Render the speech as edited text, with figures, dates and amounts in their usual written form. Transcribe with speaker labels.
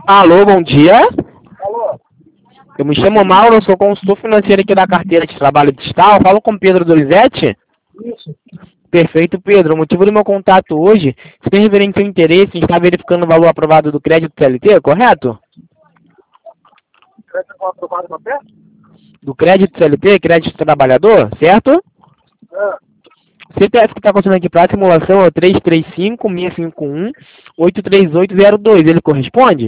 Speaker 1: Alô, bom dia.
Speaker 2: Alô?
Speaker 1: Eu me chamo Mauro, eu sou consultor financeiro aqui da carteira de trabalho digital. Falo com Pedro Donizete.
Speaker 2: Isso.
Speaker 1: Perfeito, Pedro. O motivo do meu contato hoje é referente ao interesse em estar verificando o valor aprovado do crédito CLT, correto?
Speaker 2: Crédito aprovado no papel?
Speaker 1: Do crédito CLT, crédito trabalhador, certo?
Speaker 2: Ah,
Speaker 1: CPF que está acontecendo aqui para a simulação é o 335-651-83802. Ele corresponde?